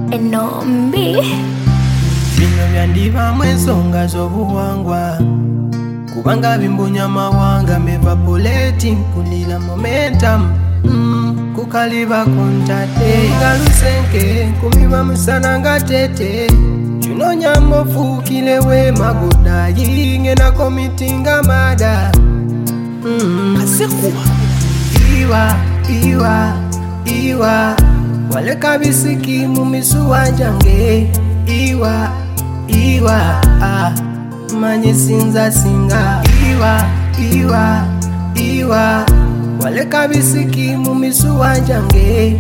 enombi bino byandiba mwensonga z'obuwangwa kubanga bimbunya amawanga mevaporating kulira momentum kukaliba kontade nga lusenke kumiba musana nga tete kinonya mofuukilewe magodayi ngena komitinga mada kasekuwa iwa waleka bisiki mu misuwa jange iwa manye sinza singa iwa waleka bisiki mu misuwa jange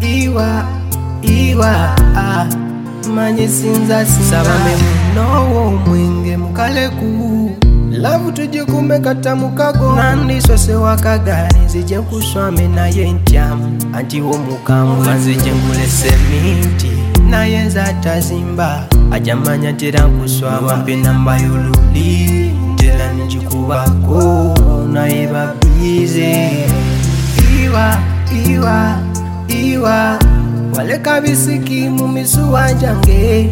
iwa manye sinza singa sabame munowo mwenge mukaleku lavu tuje kumekata mukago nandisose wakagari nzije kuswame naye ntyamu anti womukambu nzije ngulese minti naye nzatazimba ajamanya tera nkuswama mpe namba y'oluli tera njikubako naye babize iwa waleka bisiki mu misuwa jange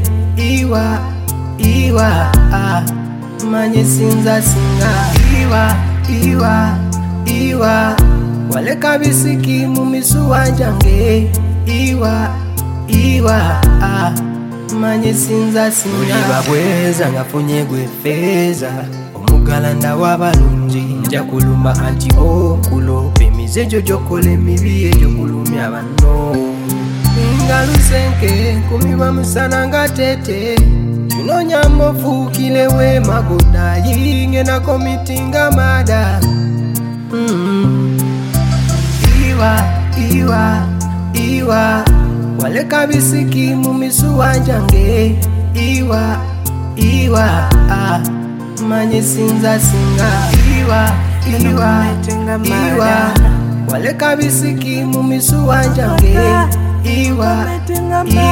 iwa manye sinza singa iwa waleka bisiki mu misuwa jange iwa manye sinza singa uliba bweza ngafunye gwe feza omugalanda w'abalungi nja kulumba anti okulopa emizejo gyokola emibi egyo kulumya banno nga lusenke kumiba musana nga tete kinonya mofuukilewe magodayi ngena komitinga mada iwa waleka bisiki mu misuwa jange iwa manye sinza singa iwa waleka bisiki mu misuwa jange iwa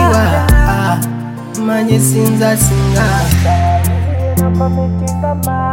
manye sinza singa